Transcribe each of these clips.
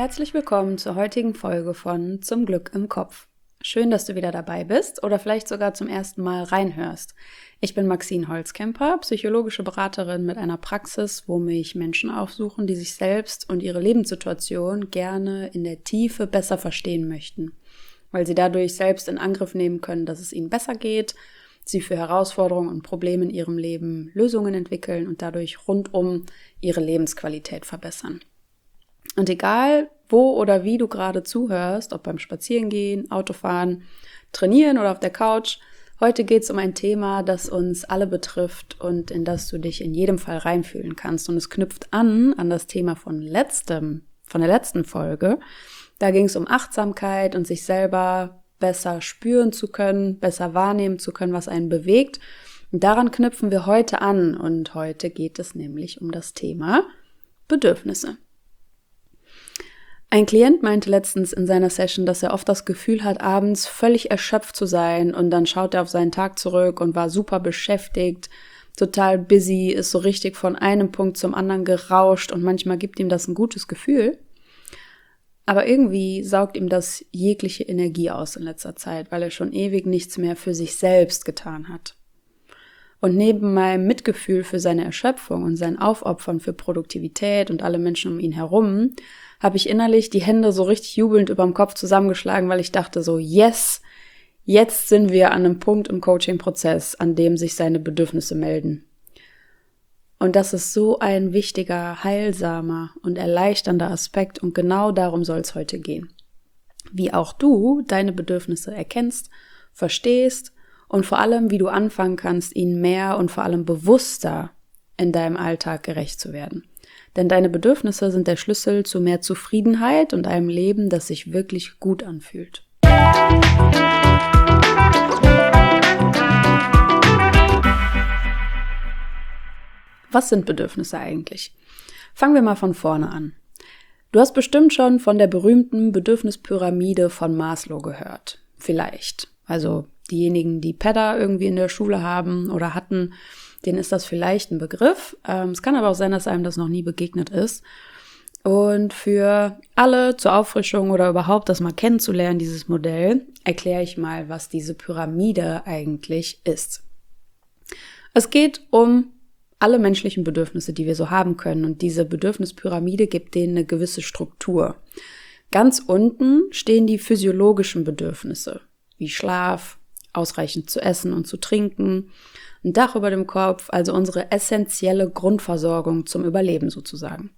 Herzlich willkommen zur heutigen Folge von Zum Glück im Kopf. Schön, dass du wieder dabei bist oder vielleicht sogar zum ersten Mal reinhörst. Ich bin Maxine Holzkemper, psychologische Beraterin mit einer Praxis, wo mich Menschen aufsuchen, die sich selbst und ihre Lebenssituation gerne in der Tiefe besser verstehen möchten, weil sie dadurch selbst in Angriff nehmen können, dass es ihnen besser geht, sie für Herausforderungen und Probleme in ihrem Leben Lösungen entwickeln und dadurch rundum ihre Lebensqualität verbessern. Und egal, wo oder wie du gerade zuhörst, ob beim Spazierengehen, Autofahren, Trainieren oder auf der Couch, heute geht es um ein Thema, das uns alle betrifft und in das du dich in jedem Fall reinfühlen kannst. Und es knüpft an das Thema von der letzten Folge. Da ging es um Achtsamkeit und sich selber besser spüren zu können, besser wahrnehmen zu können, was einen bewegt. Und daran knüpfen wir heute an. Und heute geht es nämlich um das Thema Bedürfnisse. Ein Klient meinte letztens in seiner Session, dass er oft das Gefühl hat, abends völlig erschöpft zu sein und dann schaut er auf seinen Tag zurück und war super beschäftigt, total busy, ist so richtig von einem Punkt zum anderen gerauscht und manchmal gibt ihm das ein gutes Gefühl. Aber irgendwie saugt ihm das jegliche Energie aus in letzter Zeit, weil er schon ewig nichts mehr für sich selbst getan hat. Und neben meinem Mitgefühl für seine Erschöpfung und sein Aufopfern für Produktivität und alle Menschen um ihn herum, habe ich innerlich die Hände so richtig jubelnd überm Kopf zusammengeschlagen, weil ich dachte so, yes, jetzt sind wir an einem Punkt im Coaching-Prozess, an dem sich seine Bedürfnisse melden. Und das ist so ein wichtiger, heilsamer und erleichternder Aspekt und genau darum soll es heute gehen. Wie auch du deine Bedürfnisse erkennst, verstehst und vor allem, wie du anfangen kannst, ihnen mehr und vor allem bewusster in deinem Alltag gerecht zu werden. Denn deine Bedürfnisse sind der Schlüssel zu mehr Zufriedenheit und einem Leben, das sich wirklich gut anfühlt. Was sind Bedürfnisse eigentlich? Fangen wir mal von vorne an. Du hast bestimmt schon von der berühmten Bedürfnispyramide von Maslow gehört. Vielleicht. Also diejenigen, die PEDA irgendwie in der Schule haben oder hatten, denen ist das vielleicht ein Begriff. Es kann aber auch sein, dass einem das noch nie begegnet ist. Und für alle zur Auffrischung oder überhaupt das mal kennenzulernen, dieses Modell, erkläre ich mal, was diese Pyramide eigentlich ist. Es geht um alle menschlichen Bedürfnisse, die wir so haben können. Und diese Bedürfnispyramide gibt denen eine gewisse Struktur. Ganz unten stehen die physiologischen Bedürfnisse, wie Schlaf, ausreichend zu essen und zu trinken, ein Dach über dem Kopf, also unsere essentielle Grundversorgung zum Überleben sozusagen.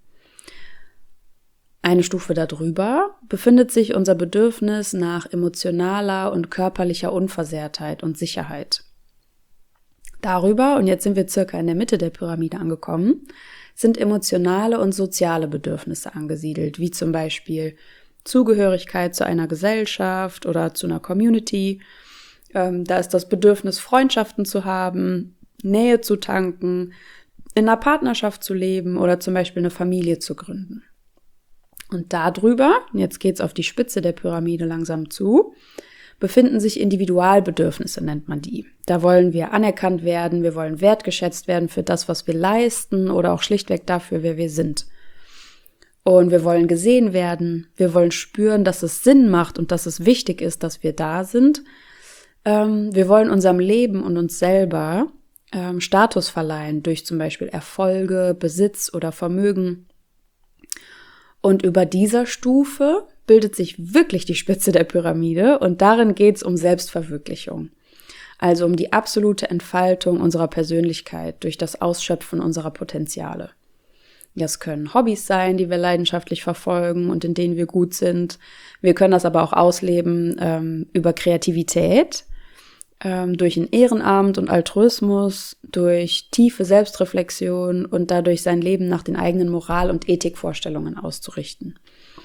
Eine Stufe darüber befindet sich unser Bedürfnis nach emotionaler und körperlicher Unversehrtheit und Sicherheit. Darüber, und jetzt sind wir circa in der Mitte der Pyramide angekommen, sind emotionale und soziale Bedürfnisse angesiedelt, wie zum Beispiel Zugehörigkeit zu einer Gesellschaft oder zu einer Community. Da ist das Bedürfnis, Freundschaften zu haben, Nähe zu tanken, in einer Partnerschaft zu leben oder zum Beispiel eine Familie zu gründen. Und darüber, jetzt geht's auf die Spitze der Pyramide langsam zu, befinden sich Individualbedürfnisse, nennt man die. Da wollen wir anerkannt werden, wir wollen wertgeschätzt werden für das, was wir leisten oder auch schlichtweg dafür, wer wir sind. Und wir wollen gesehen werden, wir wollen spüren, dass es Sinn macht und dass es wichtig ist, dass wir da sind. Wir wollen unserem Leben und uns selber Status verleihen durch zum Beispiel Erfolge, Besitz oder Vermögen. Und über dieser Stufe bildet sich wirklich die Spitze der Pyramide und darin geht es um Selbstverwirklichung. Also um die absolute Entfaltung unserer Persönlichkeit durch das Ausschöpfen unserer Potenziale. Das können Hobbys sein, die wir leidenschaftlich verfolgen und in denen wir gut sind. Wir können das aber auch ausleben über Kreativität, durch ein Ehrenamt und Altruismus, durch tiefe Selbstreflexion und dadurch sein Leben nach den eigenen Moral- und Ethikvorstellungen auszurichten.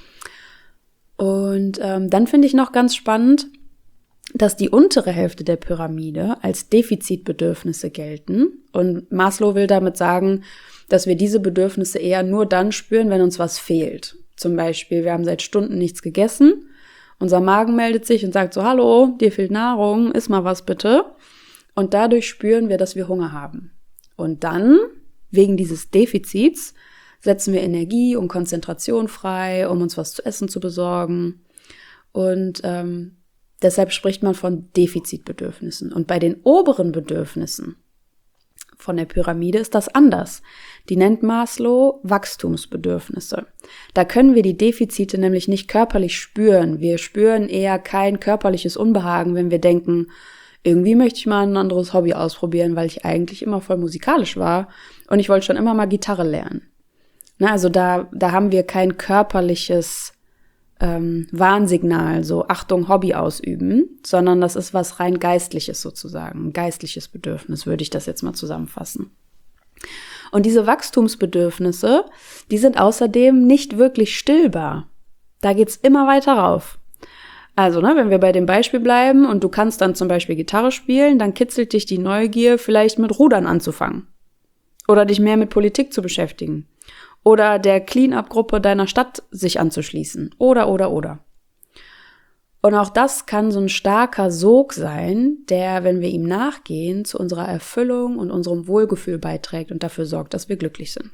Und dann finde ich noch ganz spannend, dass die untere Hälfte der Pyramide als Defizitbedürfnisse gelten. Und Maslow will damit sagen, dass wir diese Bedürfnisse eher nur dann spüren, wenn uns was fehlt. Zum Beispiel, wir haben seit Stunden nichts gegessen, unser Magen meldet sich und sagt so, hallo, dir fehlt Nahrung, iss mal was bitte. Und dadurch spüren wir, dass wir Hunger haben. Und dann, wegen dieses Defizits, setzen wir Energie und Konzentration frei, um uns was zu essen zu besorgen. Und deshalb spricht man von Defizitbedürfnissen. Und bei den oberen Bedürfnissen von der Pyramide ist das anders. Die nennt Maslow Wachstumsbedürfnisse. Da können wir die Defizite nämlich nicht körperlich spüren. Wir spüren eher kein körperliches Unbehagen, wenn wir denken, irgendwie möchte ich mal ein anderes Hobby ausprobieren, weil ich eigentlich immer voll musikalisch war und ich wollte schon immer mal Gitarre lernen. Na, also da haben wir kein körperliches Warnsignal, so Achtung, Hobby ausüben, sondern das ist was rein Geistliches sozusagen, ein geistliches Bedürfnis, würde ich das jetzt mal zusammenfassen. Und diese Wachstumsbedürfnisse, die sind außerdem nicht wirklich stillbar. Da geht's immer weiter rauf. Also, wenn wir bei dem Beispiel bleiben und du kannst dann zum Beispiel Gitarre spielen, dann kitzelt dich die Neugier, vielleicht mit Rudern anzufangen. Oder dich mehr mit Politik zu beschäftigen. Oder der Clean-up-Gruppe deiner Stadt sich anzuschließen. Oder. Und auch das kann so ein starker Sog sein, der, wenn wir ihm nachgehen, zu unserer Erfüllung und unserem Wohlgefühl beiträgt und dafür sorgt, dass wir glücklich sind.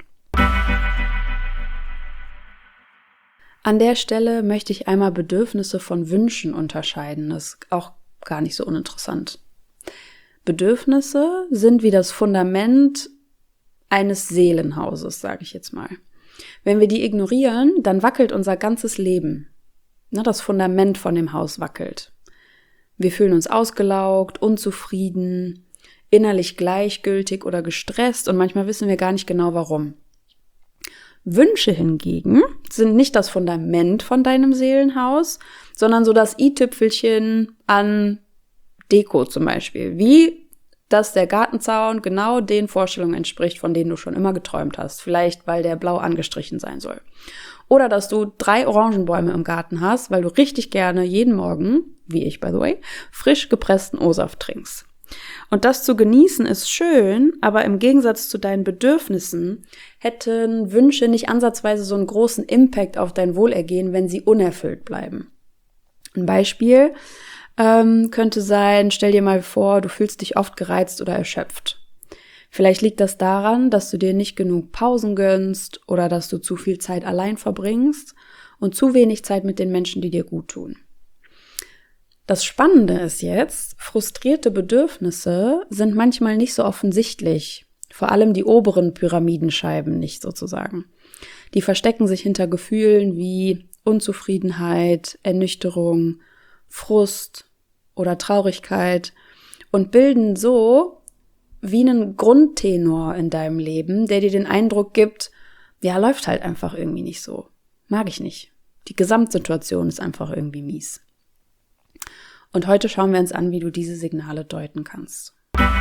An der Stelle möchte ich einmal Bedürfnisse von Wünschen unterscheiden. Das ist auch gar nicht so uninteressant. Bedürfnisse sind wie das Fundament eines Seelenhauses, sage ich jetzt mal. Wenn wir die ignorieren, dann wackelt unser ganzes Leben. Das Fundament von dem Haus wackelt. Wir fühlen uns ausgelaugt, unzufrieden, innerlich gleichgültig oder gestresst und manchmal wissen wir gar nicht genau warum. Wünsche hingegen sind nicht das Fundament von deinem Seelenhaus, sondern so das i-Tüpfelchen an Deko zum Beispiel, wie dass der Gartenzaun genau den Vorstellungen entspricht, von denen du schon immer geträumt hast. Vielleicht, weil der blau angestrichen sein soll. Oder dass du 3 Orangenbäume im Garten hast, weil du richtig gerne jeden Morgen, wie ich by the way, frisch gepressten O-Saft trinkst. Und das zu genießen ist schön, aber im Gegensatz zu deinen Bedürfnissen hätten Wünsche nicht ansatzweise so einen großen Impact auf dein Wohlergehen, wenn sie unerfüllt bleiben. Ein Beispiel könnte sein, stell dir mal vor, du fühlst dich oft gereizt oder erschöpft. Vielleicht liegt das daran, dass du dir nicht genug Pausen gönnst oder dass du zu viel Zeit allein verbringst und zu wenig Zeit mit den Menschen, die dir gut tun. Das Spannende ist jetzt, frustrierte Bedürfnisse sind manchmal nicht so offensichtlich, vor allem die oberen Pyramidenscheiben nicht sozusagen. Die verstecken sich hinter Gefühlen wie Unzufriedenheit, Ernüchterung, Frust oder Traurigkeit und bilden so wie einen Grundtenor in deinem Leben, der dir den Eindruck gibt, ja, läuft halt einfach irgendwie nicht so. Mag ich nicht. Die Gesamtsituation ist einfach irgendwie mies. Und heute schauen wir uns an, wie du diese Signale deuten kannst.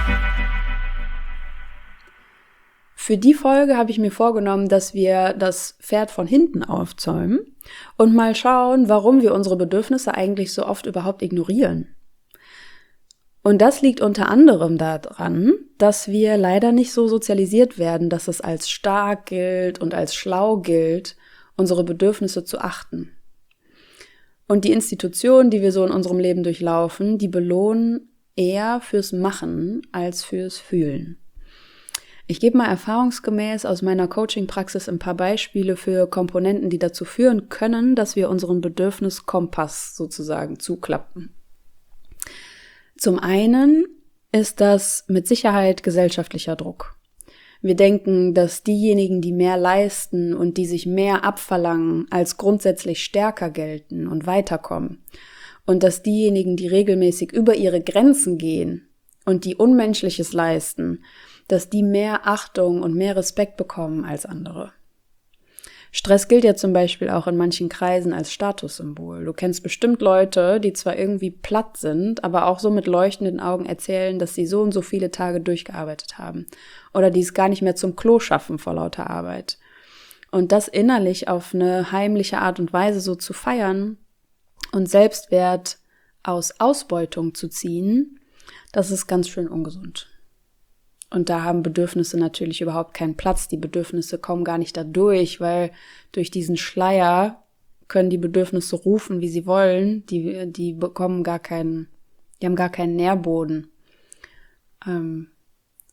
Für die Folge habe ich mir vorgenommen, dass wir das Pferd von hinten aufzäumen und mal schauen, warum wir unsere Bedürfnisse eigentlich so oft überhaupt ignorieren. Und das liegt unter anderem daran, dass wir leider nicht so sozialisiert werden, dass es als stark gilt und als schlau gilt, unsere Bedürfnisse zu achten. Und die Institutionen, die wir so in unserem Leben durchlaufen, die belohnen eher fürs Machen als fürs Fühlen. Ich gebe mal erfahrungsgemäß aus meiner Coaching-Praxis ein paar Beispiele für Komponenten, die dazu führen können, dass wir unseren Bedürfniskompass sozusagen zuklappen. Zum einen ist das mit Sicherheit gesellschaftlicher Druck. Wir denken, dass diejenigen, die mehr leisten und die sich mehr abverlangen, als grundsätzlich stärker gelten und weiterkommen. Und dass diejenigen, die regelmäßig über ihre Grenzen gehen und die Unmenschliches leisten, dass die mehr Achtung und mehr Respekt bekommen als andere. Stress gilt ja zum Beispiel auch in manchen Kreisen als Statussymbol. Du kennst bestimmt Leute, die zwar irgendwie platt sind, aber auch so mit leuchtenden Augen erzählen, dass sie so und so viele Tage durchgearbeitet haben. Oder die es gar nicht mehr zum Klo schaffen vor lauter Arbeit. Und das innerlich auf eine heimliche Art und Weise so zu feiern und Selbstwert aus Ausbeutung zu ziehen, das ist ganz schön ungesund. Und da haben Bedürfnisse natürlich überhaupt keinen Platz. Die Bedürfnisse kommen gar nicht da durch, weil durch diesen Schleier können die Bedürfnisse rufen, wie sie wollen. Die bekommen die haben gar keinen Nährboden. Und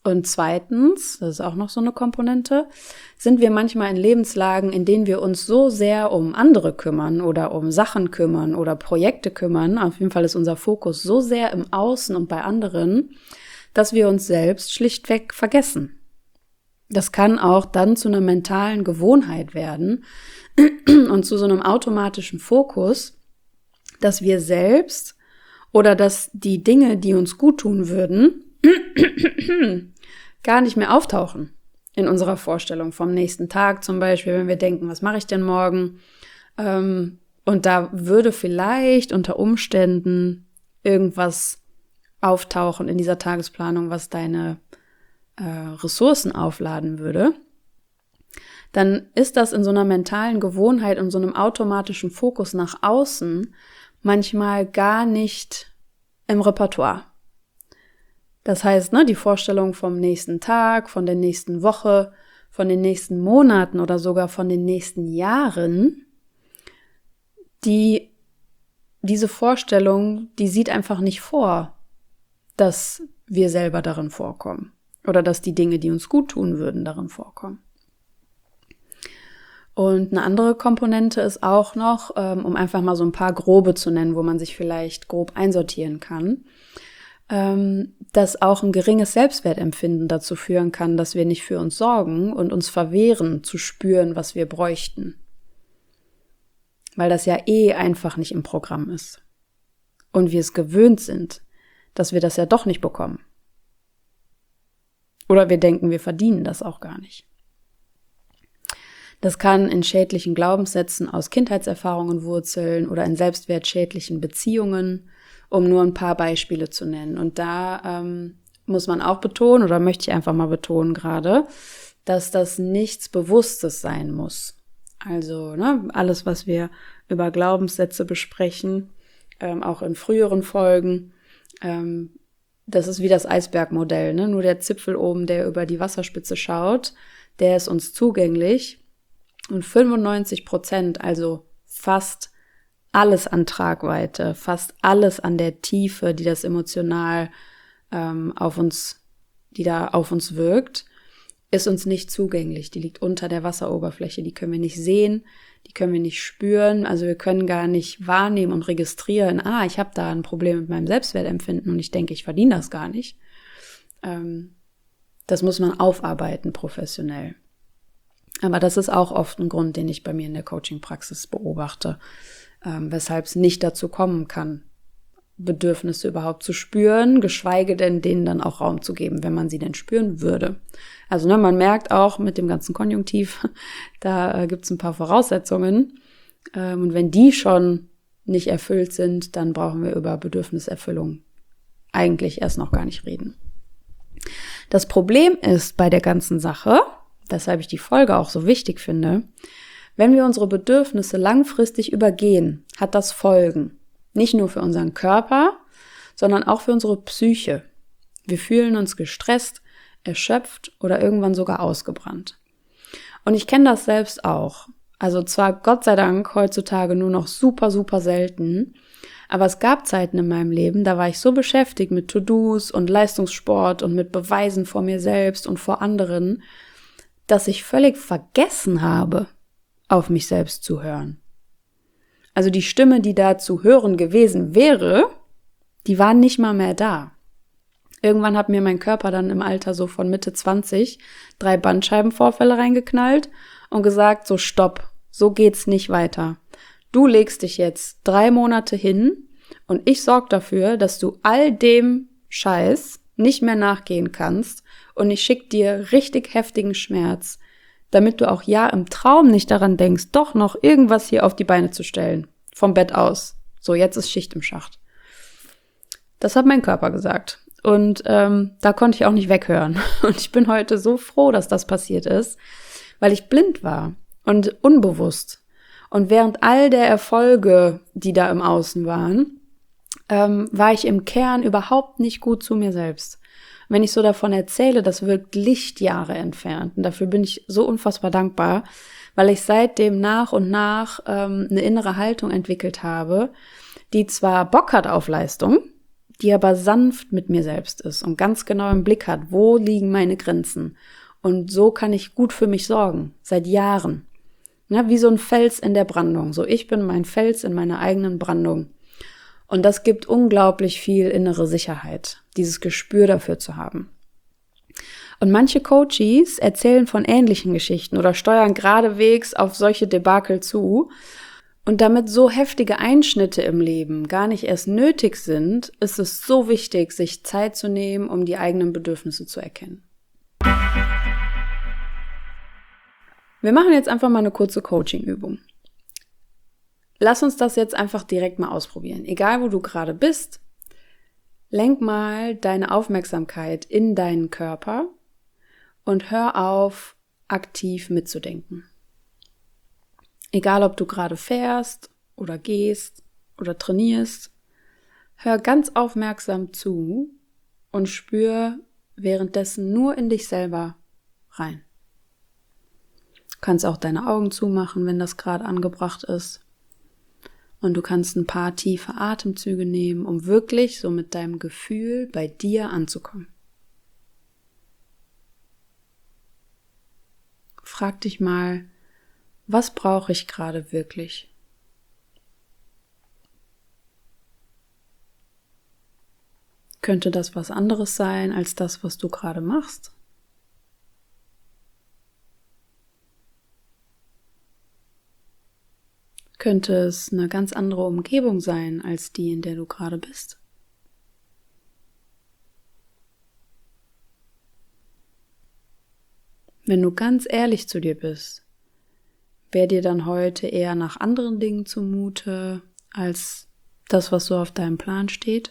Und zweitens, das ist auch noch so eine Komponente, sind wir manchmal in Lebenslagen, in denen wir uns so sehr um andere kümmern oder um Sachen kümmern oder Projekte kümmern. Auf jeden Fall ist unser Fokus so sehr im Außen und bei anderen, dass wir uns selbst schlichtweg vergessen. Das kann auch dann zu einer mentalen Gewohnheit werden und zu so einem automatischen Fokus, dass wir selbst oder dass die Dinge, die uns gut tun würden, gar nicht mehr auftauchen in unserer Vorstellung vom nächsten Tag zum Beispiel, wenn wir denken, was mache ich denn morgen? Und da würde vielleicht unter Umständen irgendwas auftauchen in dieser Tagesplanung, was deine Ressourcen aufladen würde, dann ist das in so einer mentalen Gewohnheit und so einem automatischen Fokus nach außen manchmal gar nicht im Repertoire. Das heißt, die Vorstellung vom nächsten Tag, von der nächsten Woche, von den nächsten Monaten oder sogar von den nächsten Jahren, diese Vorstellung, die sieht einfach nicht vor, dass wir selber darin vorkommen oder dass die Dinge, die uns gut tun würden, darin vorkommen. Und eine andere Komponente ist auch noch, um einfach mal so ein paar grobe zu nennen, wo man sich vielleicht grob einsortieren kann, dass auch ein geringes Selbstwertempfinden dazu führen kann, dass wir nicht für uns sorgen und uns verwehren, zu spüren, was wir bräuchten. Weil das ja einfach nicht im Programm ist. Und wir es gewöhnt sind, dass wir das ja doch nicht bekommen. Oder wir denken, wir verdienen das auch gar nicht. Das kann in schädlichen Glaubenssätzen aus Kindheitserfahrungen wurzeln oder in selbstwertschädlichen Beziehungen, um nur ein paar Beispiele zu nennen. Und da muss man auch betonen, oder möchte ich einfach mal betonen gerade, dass das nichts Bewusstes sein muss. Also alles, was wir über Glaubenssätze besprechen, auch in früheren Folgen, das ist wie das Eisbergmodell. Nur der Zipfel oben, der über die Wasserspitze schaut, der ist uns zugänglich. Und 95%, also fast alles an Tragweite, fast alles an der Tiefe, die das emotional auf uns wirkt, ist uns nicht zugänglich. Die liegt unter der Wasseroberfläche, die können wir nicht sehen, die können wir nicht spüren, also wir können gar nicht wahrnehmen und registrieren, ich habe da ein Problem mit meinem Selbstwertempfinden und ich denke, ich verdiene das gar nicht. Das muss man aufarbeiten professionell. Aber das ist auch oft ein Grund, den ich bei mir in der Coaching-Praxis beobachte, weshalb es nicht dazu kommen kann, Bedürfnisse überhaupt zu spüren, geschweige denn denen dann auch Raum zu geben, wenn man sie denn spüren würde. Also man merkt auch mit dem ganzen Konjunktiv, da gibt's ein paar Voraussetzungen. Und wenn die schon nicht erfüllt sind, dann brauchen wir über Bedürfniserfüllung eigentlich erst noch gar nicht reden. Das Problem ist bei der ganzen Sache, weshalb ich die Folge auch so wichtig finde, wenn wir unsere Bedürfnisse langfristig übergehen, hat das Folgen. Nicht nur für unseren Körper, sondern auch für unsere Psyche. Wir fühlen uns gestresst, erschöpft oder irgendwann sogar ausgebrannt. Und ich kenne das selbst auch. Also zwar Gott sei Dank heutzutage nur noch super, super selten, aber es gab Zeiten in meinem Leben, da war ich so beschäftigt mit To-Dos und Leistungssport und mit Beweisen vor mir selbst und vor anderen, dass ich völlig vergessen habe, auf mich selbst zu hören. Also die Stimme, die da zu hören gewesen wäre, die war nicht mal mehr da. Irgendwann hat mir mein Körper dann im Alter so von Mitte 20 3 Bandscheibenvorfälle reingeknallt und gesagt, so stopp, so geht's nicht weiter. Du legst dich jetzt 3 Monate hin und ich sorge dafür, dass du all dem Scheiß nicht mehr nachgehen kannst und ich schicke dir richtig heftigen Schmerz, damit du auch im Traum nicht daran denkst, doch noch irgendwas hier auf die Beine zu stellen. Vom Bett aus. So, jetzt ist Schicht im Schacht. Das hat mein Körper gesagt. Und da konnte ich auch nicht weghören. Und ich bin heute so froh, dass das passiert ist, weil ich blind war und unbewusst. Und während all der Erfolge, die da im Außen waren, war ich im Kern überhaupt nicht gut zu mir selbst. Wenn ich so davon erzähle, das wirkt Lichtjahre entfernt. Und dafür bin ich so unfassbar dankbar, weil ich seitdem nach und nach eine innere Haltung entwickelt habe, die zwar Bock hat auf Leistung, die aber sanft mit mir selbst ist und ganz genau im Blick hat, wo liegen meine Grenzen. Und so kann ich gut für mich sorgen, seit Jahren. Ja, wie so ein Fels in der Brandung. So, ich bin mein Fels in meiner eigenen Brandung. Und das gibt unglaublich viel innere Sicherheit, dieses Gespür dafür zu haben. Und manche Coaches erzählen von ähnlichen Geschichten oder steuern geradewegs auf solche Debakel zu. Und damit so heftige Einschnitte im Leben gar nicht erst nötig sind, ist es so wichtig, sich Zeit zu nehmen, um die eigenen Bedürfnisse zu erkennen. Wir machen jetzt einfach mal eine kurze Coaching-Übung. Lass uns das jetzt einfach direkt mal ausprobieren. Egal, wo du gerade bist, lenk mal deine Aufmerksamkeit in deinen Körper und hör auf, aktiv mitzudenken. Egal, ob du gerade fährst oder gehst oder trainierst, hör ganz aufmerksam zu und spür währenddessen nur in dich selber rein. Du kannst auch deine Augen zumachen, wenn das gerade angebracht ist. Und du kannst ein paar tiefe Atemzüge nehmen, um wirklich so mit deinem Gefühl bei dir anzukommen. Frag dich mal, was brauche ich gerade wirklich? Könnte das was anderes sein als das, was du gerade machst? Könnte es eine ganz andere Umgebung sein als die, in der du gerade bist? Wenn du ganz ehrlich zu dir bist, wäre dir dann heute eher nach anderen Dingen zumute, als das, was so auf deinem Plan steht?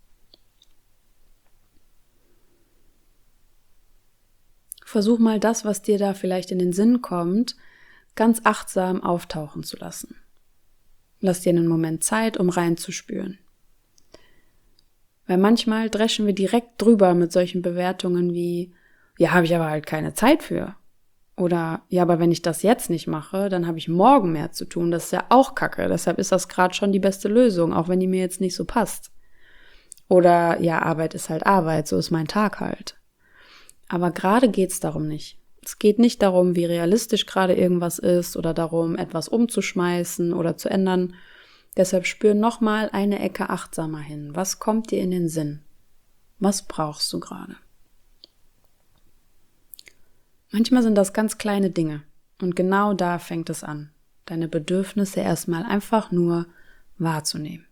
Versuch mal das, was dir da vielleicht in den Sinn kommt, ganz achtsam auftauchen zu lassen. Lass dir einen Moment Zeit, um reinzuspüren. Weil manchmal dreschen wir direkt drüber mit solchen Bewertungen wie, ja, habe ich aber halt keine Zeit für. Oder, ja, aber wenn ich das jetzt nicht mache, dann habe ich morgen mehr zu tun. Das ist ja auch Kacke. Deshalb ist das gerade schon die beste Lösung, auch wenn die mir jetzt nicht so passt. Oder, ja, Arbeit ist halt Arbeit, so ist mein Tag halt. Aber gerade geht's darum nicht. Es geht nicht darum, wie realistisch gerade irgendwas ist oder darum, etwas umzuschmeißen oder zu ändern. Deshalb spür nochmal eine Ecke achtsamer hin. Was kommt dir in den Sinn? Was brauchst du gerade? Manchmal sind das ganz kleine Dinge und genau da fängt es an, deine Bedürfnisse erstmal einfach nur wahrzunehmen.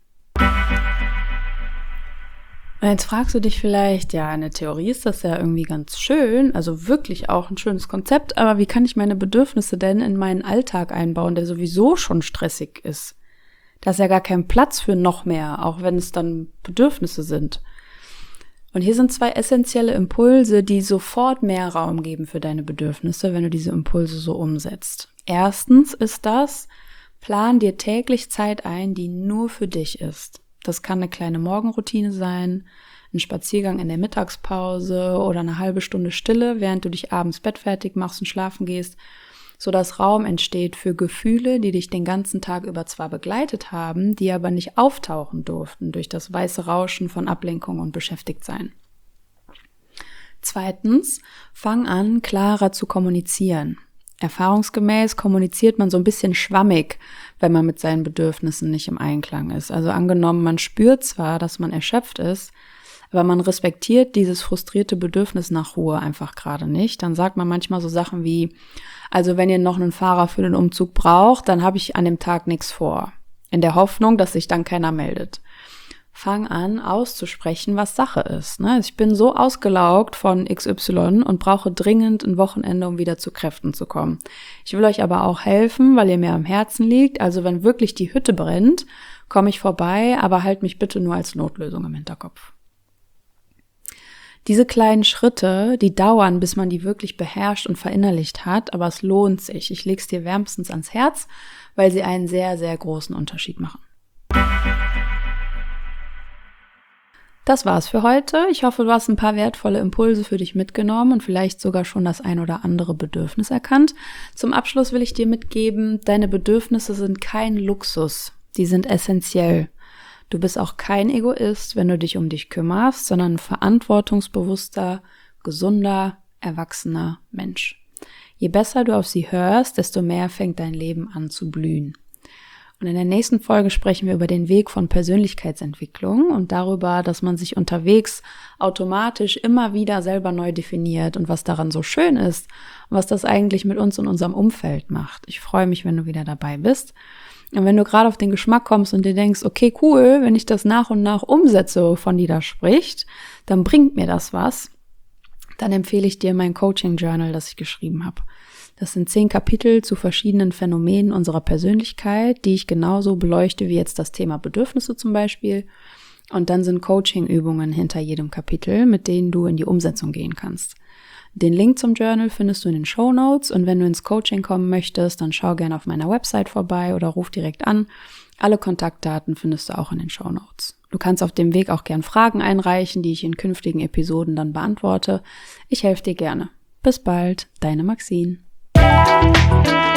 Und jetzt fragst du dich vielleicht, ja, in der Theorie ist das ja irgendwie ganz schön, also wirklich auch ein schönes Konzept, aber wie kann ich meine Bedürfnisse denn in meinen Alltag einbauen, der sowieso schon stressig ist? Da ist ja gar kein Platz für noch mehr, auch wenn es dann Bedürfnisse sind. Und hier sind 2 essentielle Impulse, die sofort mehr Raum geben für deine Bedürfnisse, wenn du diese Impulse so umsetzt. Erstens ist das, plan dir täglich Zeit ein, die nur für dich ist. Das kann eine kleine Morgenroutine sein, ein Spaziergang in der Mittagspause oder eine halbe Stunde Stille, während du dich abends bettfertig machst und schlafen gehst, sodass Raum entsteht für Gefühle, die dich den ganzen Tag über zwar begleitet haben, die aber nicht auftauchen durften durch das weiße Rauschen von Ablenkung und Beschäftigtsein. Zweitens, fang an, klarer zu kommunizieren. Erfahrungsgemäß kommuniziert man so ein bisschen schwammig, wenn man mit seinen Bedürfnissen nicht im Einklang ist. Also angenommen, man spürt zwar, dass man erschöpft ist, aber man respektiert dieses frustrierte Bedürfnis nach Ruhe einfach gerade nicht. Dann sagt man manchmal so Sachen wie, also wenn ihr noch einen Fahrer für den Umzug braucht, dann habe ich an dem Tag nichts vor. In der Hoffnung, dass sich dann keiner meldet. Fang an, auszusprechen, was Sache ist. Ich bin so ausgelaugt von XY und brauche dringend ein Wochenende, um wieder zu Kräften zu kommen. Ich will euch aber auch helfen, weil ihr mir am Herzen liegt. Also wenn wirklich die Hütte brennt, komme ich vorbei, aber halt mich bitte nur als Notlösung im Hinterkopf. Diese kleinen Schritte, die dauern, bis man die wirklich beherrscht und verinnerlicht hat, aber es lohnt sich. Ich leg's dir wärmstens ans Herz, weil sie einen sehr, sehr großen Unterschied machen. Das war's für heute. Ich hoffe, du hast ein paar wertvolle Impulse für dich mitgenommen und vielleicht sogar schon das ein oder andere Bedürfnis erkannt. Zum Abschluss will ich dir mitgeben, deine Bedürfnisse sind kein Luxus, die sind essentiell. Du bist auch kein Egoist, wenn du dich um dich kümmerst, sondern ein verantwortungsbewusster, gesunder, erwachsener Mensch. Je besser du auf sie hörst, desto mehr fängt dein Leben an zu blühen. Und in der nächsten Folge sprechen wir über den Weg von Persönlichkeitsentwicklung und darüber, dass man sich unterwegs automatisch immer wieder selber neu definiert und was daran so schön ist und was das eigentlich mit uns und unserem Umfeld macht. Ich freue mich, wenn du wieder dabei bist. Und wenn du gerade auf den Geschmack kommst und dir denkst, okay, cool, wenn ich das nach und nach umsetze, wovon die da spricht, dann bringt mir das was. Dann empfehle ich dir mein Coaching-Journal, das ich geschrieben habe. Das sind 10 Kapitel zu verschiedenen Phänomenen unserer Persönlichkeit, die ich genauso beleuchte wie jetzt das Thema Bedürfnisse zum Beispiel. Und dann sind Coaching-Übungen hinter jedem Kapitel, mit denen du in die Umsetzung gehen kannst. Den Link zum Journal findest du in den Shownotes und wenn du ins Coaching kommen möchtest, dann schau gerne auf meiner Website vorbei oder ruf direkt an. Alle Kontaktdaten findest du auch in den Shownotes. Du kannst auf dem Weg auch gern Fragen einreichen, die ich in künftigen Episoden dann beantworte. Ich helfe dir gerne. Bis bald, deine Maxine.